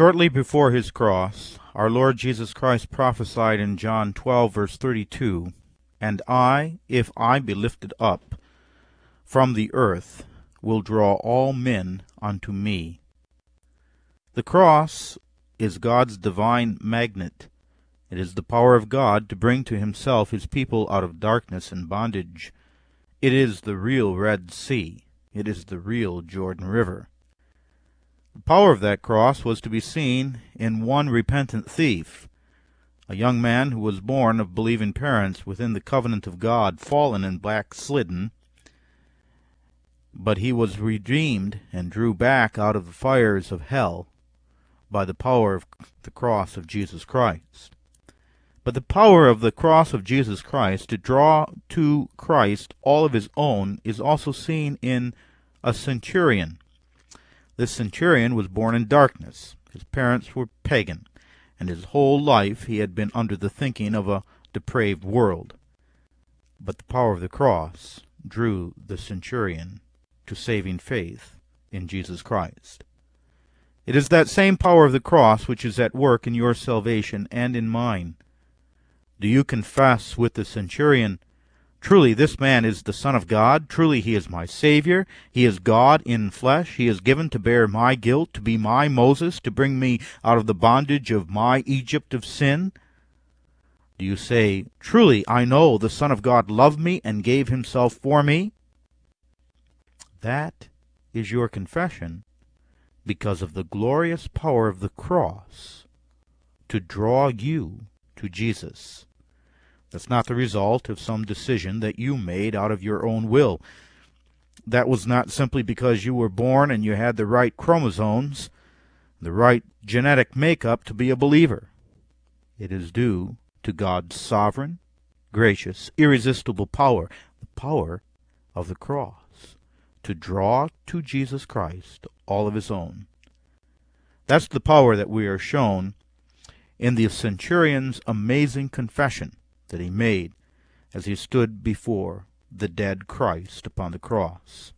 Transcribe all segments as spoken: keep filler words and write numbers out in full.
Shortly before his cross, our Lord Jesus Christ prophesied in John twelve, verse thirty-two, "And I, if I be lifted up from the earth, will draw all men unto me." The cross is God's divine magnet. It is the power of God to bring to himself his people out of darkness and bondage. It is the real Red Sea. It is the real Jordan River. The power of that cross was to be seen in one repentant thief, a young man who was born of believing parents within the covenant of God, fallen and backslidden, but he was redeemed and drew back out of the fires of hell by the power of the cross of Jesus Christ. But the power of the cross of Jesus Christ to draw to Christ all of his own is also seen in a centurion. This centurion was born in darkness. His parents were pagan, and his whole life he had been under the thinking of a depraved world. But the power of the cross drew the centurion to saving faith in Jesus Christ. It is that same power of the cross which is at work in your salvation and in mine. Do you confess with the centurion, "Truly this man is the Son of God. Truly he is my Savior. He is God in flesh. He is given to bear my guilt, to be my Moses, to bring me out of the bondage of my Egypt of sin"? Do you say, "Truly I know the Son of God loved me and gave himself for me"? That is your confession because of the glorious power of the cross to draw you to Jesus. That's not the result of some decision that you made out of your own will. That was not simply because you were born and you had the right chromosomes, the right genetic makeup to be a believer. It is due to God's sovereign, gracious, irresistible power, the power of the cross, to draw to Jesus Christ all of his own. That's the power that we are shown in the centurion's amazing confession that he made as he stood before the dead Christ upon the cross.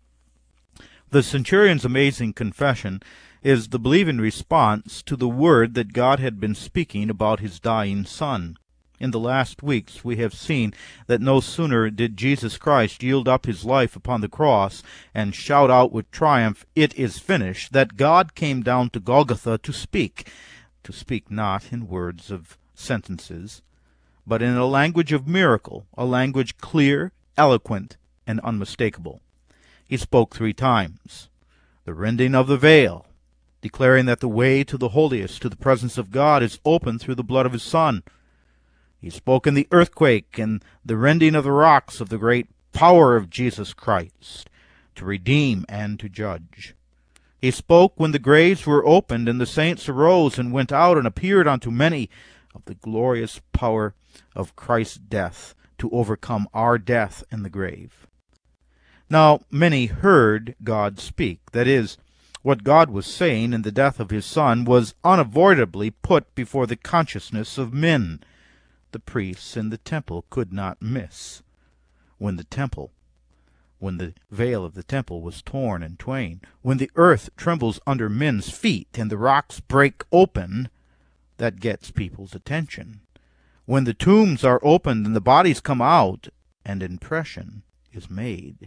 The centurion's amazing confession is the believing response to the word that God had been speaking about his dying Son. In the last weeks we have seen that no sooner did Jesus Christ yield up his life upon the cross and shout out with triumph, "It is finished," that God came down to Golgotha to speak, to speak not in words of sentences, but in a language of miracle, a language clear, eloquent, and unmistakable. He spoke three times. The rending of the veil, declaring that the way to the holiest, to the presence of God, is open through the blood of his Son. He spoke in the earthquake and the rending of the rocks of the great power of Jesus Christ to redeem and to judge. He spoke when the graves were opened and the saints arose and went out and appeared unto many, of the glorious power of Christ's death to overcome our death in the grave. Now many heard God speak. That is, what God was saying in the death of his Son was unavoidably put before the consciousness of men. The priests in the temple could not miss. When the temple, when the veil of the temple was torn in twain, when the earth trembles under men's feet and the rocks break open, that gets people's attention. When the tombs are opened and the bodies come out, an impression is made.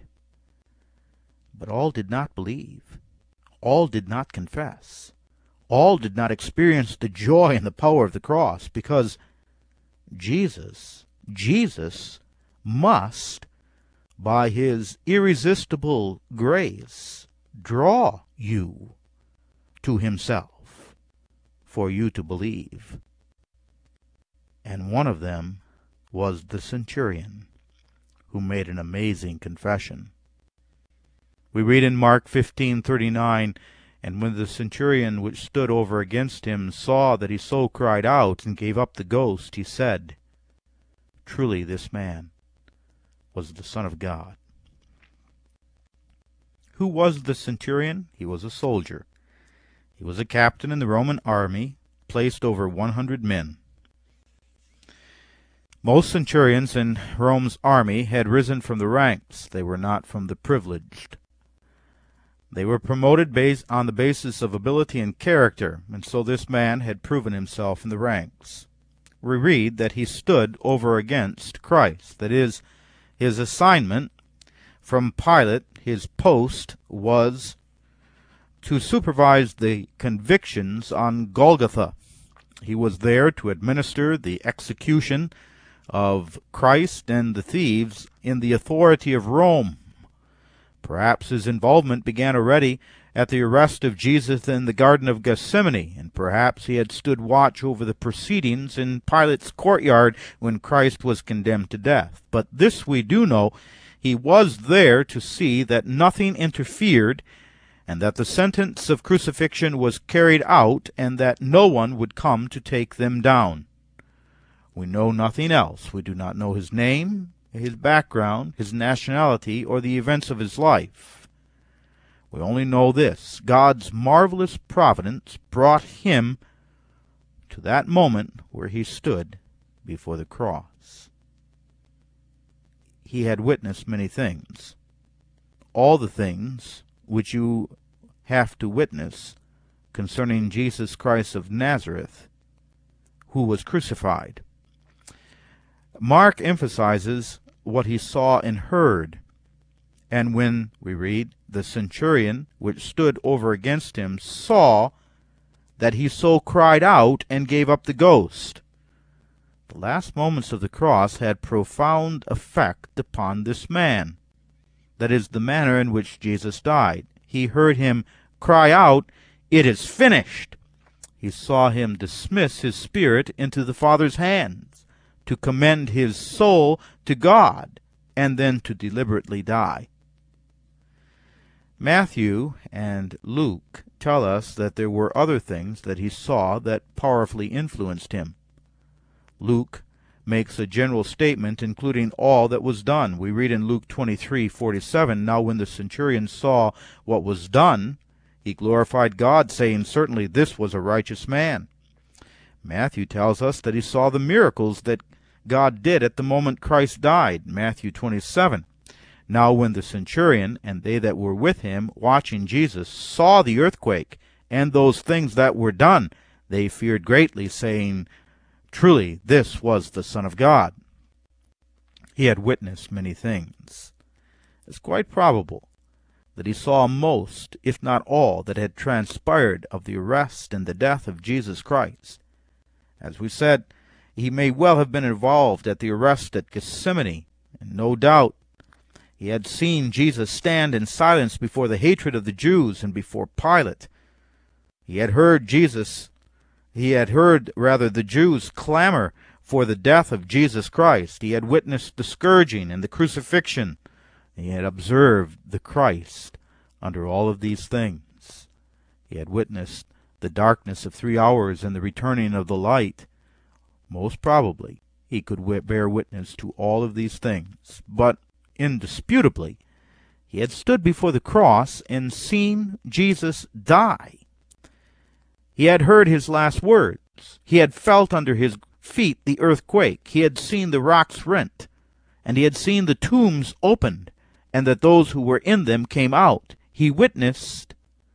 But all did not believe. All did not confess. All did not experience the joy and the power of the cross, because Jesus, Jesus must, by his irresistible grace, draw you to himself for you to believe. And one of them was the centurion, who made an amazing confession. We read in Mark fifteen thirty-nine, "And when the centurion which stood over against him saw that he so cried out and gave up the ghost, he said, Truly this man was the Son of God." Who was the centurion? He was a soldier. He was a captain in the Roman army, placed over one hundred men. Most centurions in Rome's army had risen from the ranks. They were not from the privileged. They were promoted based on the basis of ability and character, and so this man had proven himself in the ranks. We read that he stood over against Christ. That is, his assignment from Pilate, his post, was to supervise the convictions on Golgotha. He was there to administer the execution of Christ and the thieves in the authority of Rome. Perhaps his involvement began already at the arrest of Jesus in the Garden of Gethsemane, and perhaps he had stood watch over the proceedings in Pilate's courtyard when Christ was condemned to death. But this we do know: he was there to see that nothing interfered, and that the sentence of crucifixion was carried out, and that no one would come to take them down. We know nothing else. We do not know his name, his background, his nationality, or the events of his life. We only know this: God's marvelous providence brought him to that moment where he stood before the cross. He had witnessed many things. All the things which you have to witness concerning Jesus Christ of Nazareth, who was crucified. Mark emphasizes what he saw and heard. And when we read, the centurion which stood over against him saw that he so cried out and gave up the ghost. The last moments of the cross had profound effect upon this man. That is, the manner in which Jesus died. He heard him cry out, "It is finished." He saw him dismiss his spirit into the Father's hands, to commend his soul to God, and then to deliberately die. Matthew and Luke tell us that there were other things that he saw that powerfully influenced him. Luke makes a general statement including all that was done. We read in Luke twenty-three forty-seven, "Now when the centurion saw what was done, he glorified God, saying, 'Certainly this was a righteous man.'" Matthew tells us that he saw the miracles that God did at the moment Christ died. Matthew twenty-seven. "Now when the centurion and they that were with him watching Jesus saw the earthquake and those things that were done, they feared greatly, saying, 'Truly this was the Son of God.'" He had witnessed many things. It's quite probable that he saw most, if not all, that had transpired of the arrest and the death of Jesus Christ. As we said, he may well have been involved at the arrest at Gethsemane, and no doubt he had seen Jesus stand in silence before the hatred of the Jews and before Pilate. He had heard Jesus, he had heard, rather, the Jews clamor for the death of Jesus Christ. He had witnessed the scourging and the crucifixion. He had observed the Christ under all of these things. He had witnessed the darkness of three hours and the returning of the light. Most probably, he could bear witness to all of these things. But indisputably, he had stood before the cross and seen Jesus die. He had heard his last words. He had felt under his feet the earth quake. He had seen the rocks rent, and he had seen the tombs opened, and that those who were in them came out. He witnessed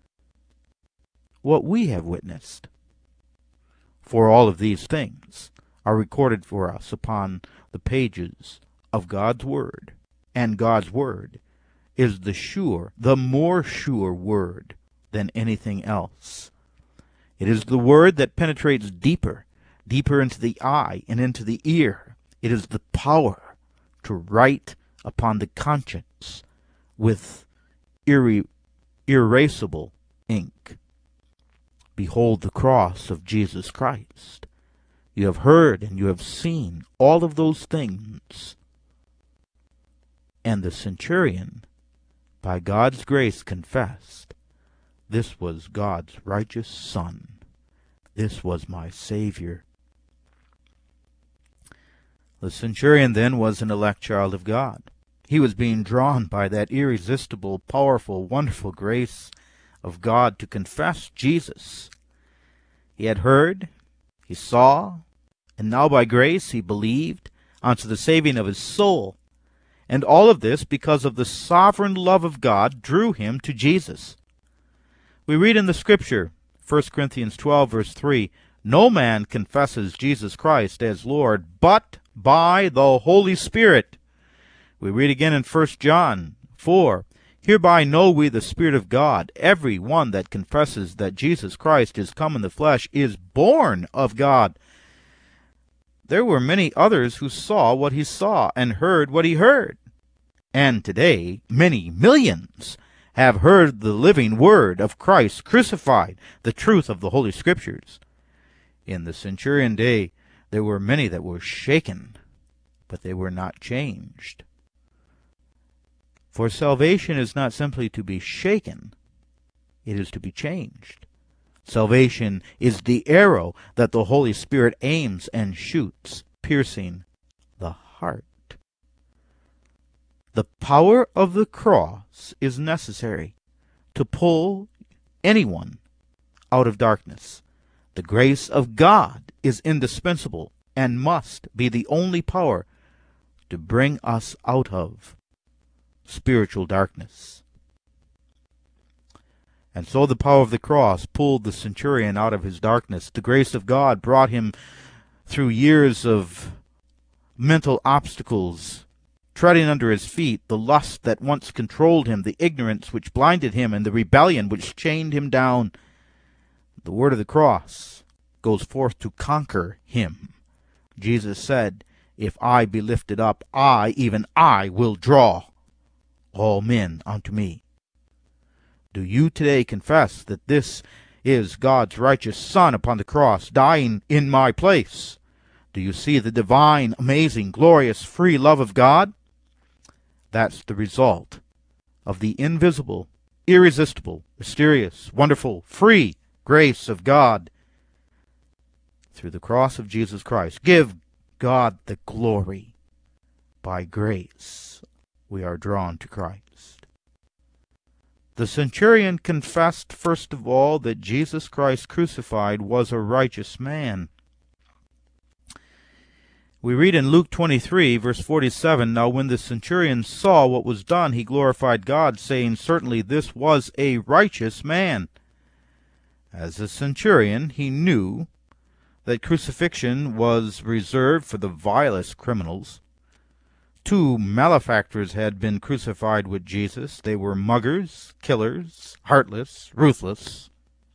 what we have witnessed. For all of these things are recorded for us upon the pages of God's Word, and God's Word is the sure, the more sure Word than anything else. It is the Word that penetrates deeper, deeper into the eye and into the ear. It is the power to write upon the conscience with irre irascible ink. Behold the cross of Jesus Christ. You have heard and you have seen all of those things. And the centurion, by God's grace, confessed, "This was God's righteous Son. This was my Savior." The centurion then was an elect child of God. He was being drawn by that irresistible, powerful, wonderful grace of God to confess Jesus. He had heard, he saw, and now by grace he believed unto the saving of his soul. And all of this, because of the sovereign love of God, drew him to Jesus. We read in the Scripture, First Corinthians twelve, verse three, "No man confesses Jesus Christ as Lord but by the Holy Spirit." We read again in First John four, "Hereby know we the Spirit of God. Every one that confesses that Jesus Christ is come in the flesh is born of God." There were many others who saw what he saw and heard what he heard. And today, many millions have heard the living word of Christ crucified, the truth of the Holy Scriptures. In the centurion day, there were many that were shaken, but they were not changed. For salvation is not simply to be shaken, it is to be changed. Salvation is the arrow that the Holy Spirit aims and shoots, piercing the heart. The power of the cross is necessary to pull anyone out of darkness. The grace of God is indispensable and must be the only power to bring us out of spiritual darkness. And so the power of the cross pulled the centurion out of his darkness. The grace of God brought him through years of mental obstacles, treading under his feet the lust that once controlled him, the ignorance which blinded him, and the rebellion which chained him down. The word of the cross goes forth to conquer him. Jesus said, "If I be lifted up, I, even I, will draw all men unto me." Do you today confess that this is God's righteous Son upon the cross, dying in my place? Do you see the divine, amazing, glorious, free love of God? That's the result of the invisible, irresistible, mysterious, wonderful, free grace of God through the cross of Jesus Christ. Give God the glory. By grace we are drawn to Christ. The centurion confessed, first of all, that Jesus Christ crucified was a righteous man. We read in Luke twenty-three, verse forty-seven, "Now when the centurion saw what was done, he glorified God, saying, Certainly this was a righteous man." As a centurion, he knew that crucifixion was reserved for the vilest criminals. Two malefactors had been crucified with Jesus. They were muggers, killers, heartless, ruthless.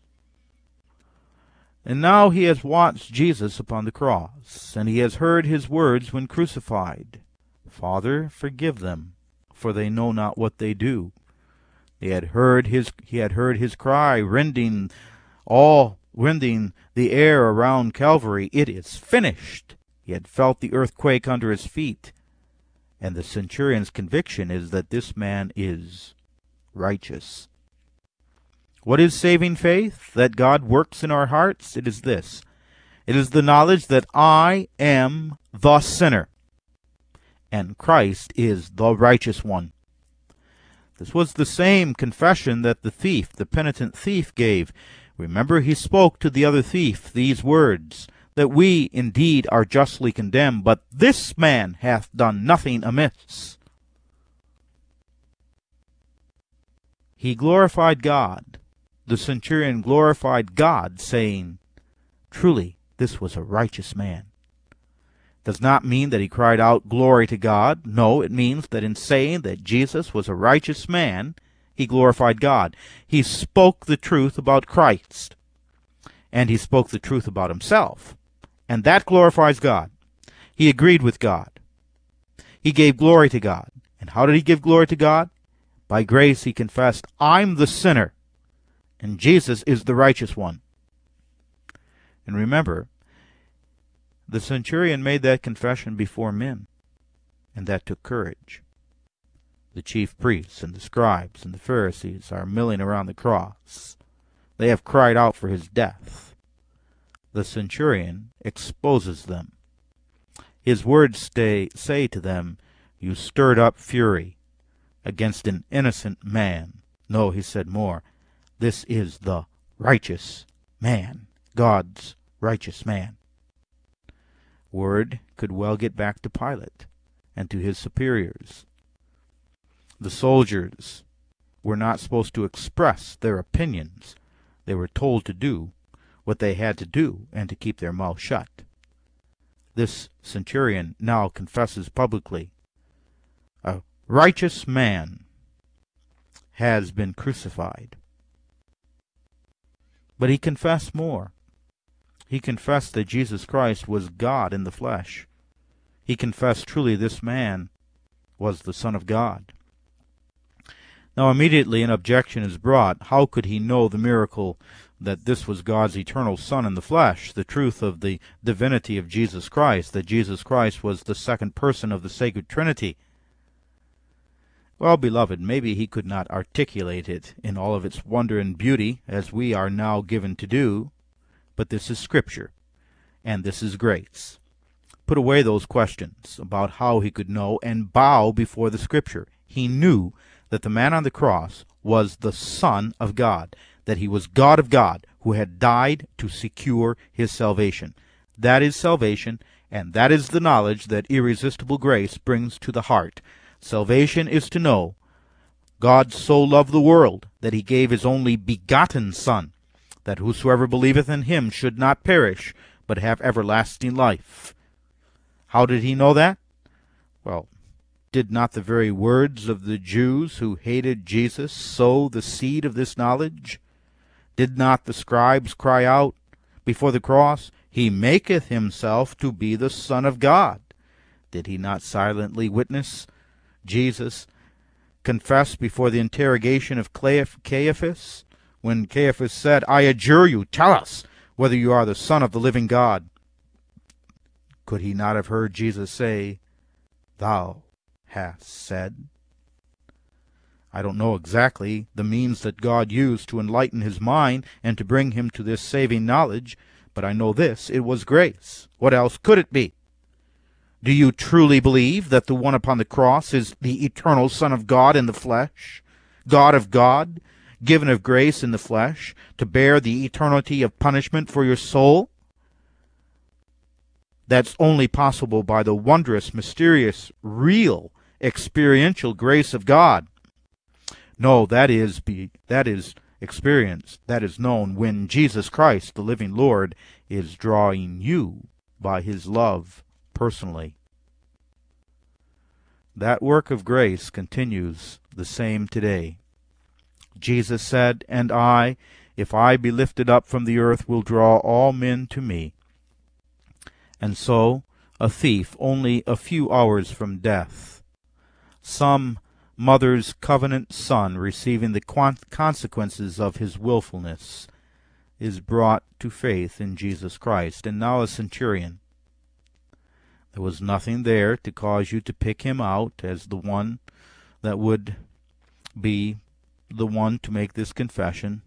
And now he has watched Jesus upon the cross, and he has heard his words when crucified. "Father, forgive them, for they know not what they do." He had heard his, he had heard his cry, rending all, rending the air around Calvary, "It is finished." He had felt the earthquake under his feet. And the centurion's conviction is that this man is righteous. What is saving faith? That God works in our hearts? It is this. It is the knowledge that I am the sinner, and Christ is the righteous one. This was the same confession that the thief, the penitent thief, gave. Remember, he spoke to the other thief these words, that we indeed are justly condemned, but this man hath done nothing amiss. He glorified God. The centurion glorified God, saying, "Truly, this was a righteous man." Does not mean that he cried out glory to God. No, it means that in saying that Jesus was a righteous man, he glorified God. He spoke the truth about Christ, and he spoke the truth about himself, and that glorifies God. He agreed with God. He gave glory to God. And how did he give glory to God? By grace he confessed, "I'm the sinner, and Jesus is the righteous one." And remember, the centurion made that confession before men, and that took courage. The chief priests and the scribes and the Pharisees are milling around the cross. They have cried out for his death. The centurion exposes them. His words stay, say to them, "You stirred up fury against an innocent man." No, he said more. This is the righteous man, God's righteous man. Word could well get back to Pilate and to his superiors. The soldiers were not supposed to express their opinions. They were told to do what they had to do and to keep their mouth shut. This centurion now confesses publicly, a righteous man has been crucified. But he confessed more. He confessed that Jesus Christ was God in the flesh. He confessed truly this man was the Son of God. Now immediately an objection is brought. How could he know the miracle that this was God's eternal Son in the flesh, the truth of the divinity of Jesus Christ, that Jesus Christ was the second person of the sacred Trinity? Well, beloved, maybe he could not articulate it in all of its wonder and beauty, as we are now given to do, but this is Scripture, and this is grace. Put away those questions about how he could know, and bow before the Scripture. He knew that the man on the cross was the Son of God, that he was God of God, who had died to secure his salvation. That is salvation, and that is the knowledge that irresistible grace brings to the heart. Salvation is to know God so loved the world that he gave his only begotten Son, that whosoever believeth in him should not perish, but have everlasting life. How did he know that? Well, did not the very words of the Jews who hated Jesus sow the seed of this knowledge? Did not the scribes cry out before the cross, He maketh himself to be the Son of God? Did he not silently witness Jesus confess before the interrogation of Caiaphas, when Caiaphas said, I adjure you, tell us whether you are the Son of the living God? Could he not have heard Jesus say, Thou hast said? I don't know exactly the means that God used to enlighten his mind and to bring him to this saving knowledge, but I know this, it was grace. What else could it be? Do you truly believe that the one upon the cross is the eternal Son of God in the flesh, God of God, given of grace in the flesh, to bear the eternity of punishment for your soul? That's only possible by the wondrous, mysterious, real, experiential grace of God. No, that is be that is experienced, that is known when Jesus Christ, the living Lord, is drawing you by his love personally. That work of grace continues the same today. Jesus said, And I, if I be lifted up from the earth, will draw all men to me. And so, a thief only a few hours from death, some mother's covenant son receiving the consequences of his willfulness, is brought to faith in Jesus Christ. And now a centurion. There was nothing there to cause you to pick him out as the one that would be the one to make this confession.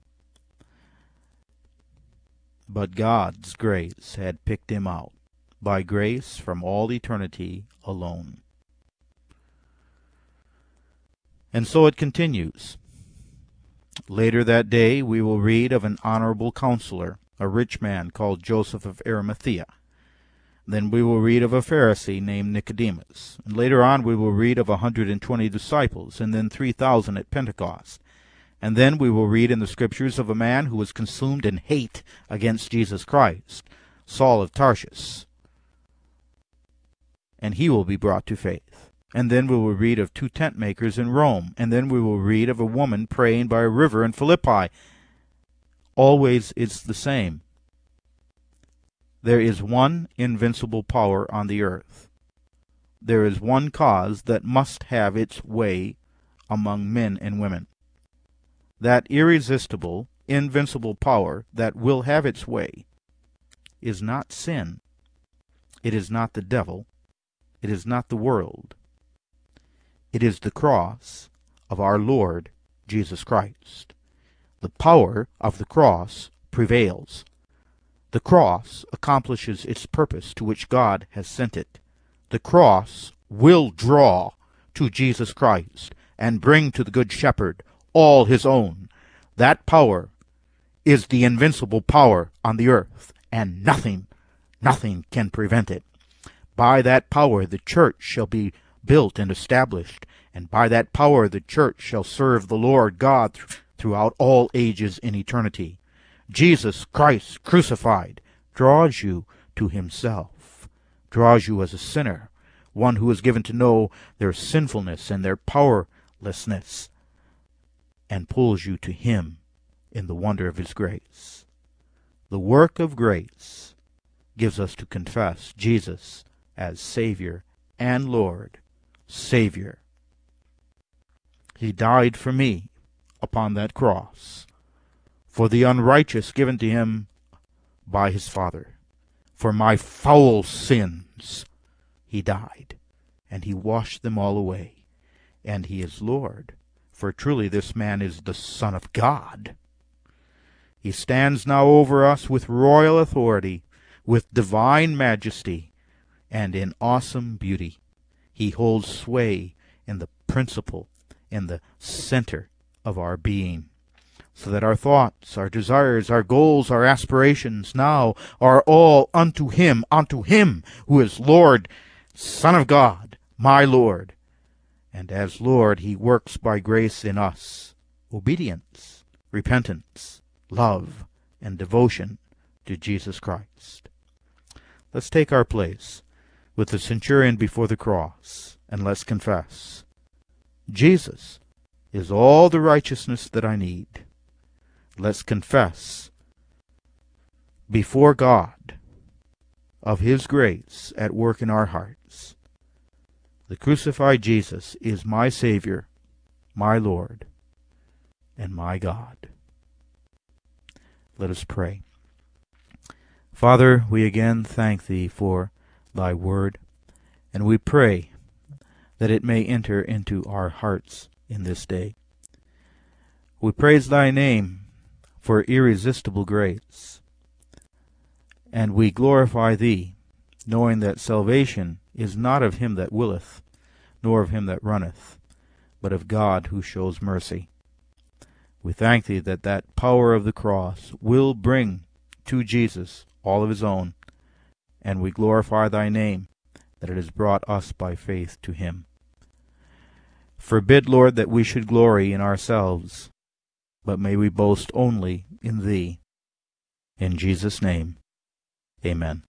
But God's grace had picked him out, by grace from all eternity alone. And so it continues. Later that day we will read of an honorable counselor, a rich man called Joseph of Arimathea. Then we will read of a Pharisee named Nicodemus. And later on we will read of a hundred and twenty disciples, and then three thousand at Pentecost. And then we will read in the Scriptures of a man who was consumed in hate against Jesus Christ, Saul of Tarsus. And he will be brought to faith. And then we will read of two tent makers in Rome. And then we will read of a woman praying by a river in Philippi. Always it's the same. There is one invincible power on the earth. There is one cause that must have its way among men and women. That irresistible, invincible power that will have its way is not sin. It is not the devil. It is not the world. It is the cross of our Lord Jesus Christ. The power of the cross prevails. The cross accomplishes its purpose to which God has sent it. The cross will draw to Jesus Christ and bring to the Good Shepherd all his own. That power is the invincible power on the earth, and nothing, nothing can prevent it. By that power the church shall be built and established, and by that power the church shall serve the Lord God th- throughout all ages in eternity. Jesus Christ crucified draws you to himself, draws you as a sinner, one who is given to know their sinfulness and their powerlessness, and pulls you to him in the wonder of his grace. The work of grace gives us to confess Jesus as Savior and Lord. Savior. He died for me upon that cross, for the unrighteous given to him by his Father. For my foul sins he died, and he washed them all away. And he is Lord, for truly this man is the Son of God. He stands now over us with royal authority, with divine majesty, and in awesome beauty. He holds sway in the principle, in the center of our being, so that our thoughts, our desires, our goals, our aspirations now are all unto him, unto him who is Lord, Son of God, my Lord. And as Lord, he works by grace in us obedience, repentance, love, and devotion to Jesus Christ. Let's take our place with the centurion before the cross, and let's confess, Jesus is all the righteousness that I need. Let's confess before God of his grace at work in our hearts. The crucified Jesus is my Savior, my Lord, and my God. Let us pray. Father, we again thank thee for thy word, and we pray that it may enter into our hearts in this day. We praise thy name for irresistible grace, and we glorify thee, knowing that salvation is not of him that willeth, nor of him that runneth, but of God who shows mercy. We thank thee that that power of the cross will bring to Jesus all of his own, and we glorify thy name that it has brought us by faith to him. Forbid, Lord, that we should glory in ourselves, but may we boast only in thee. In Jesus' name, amen.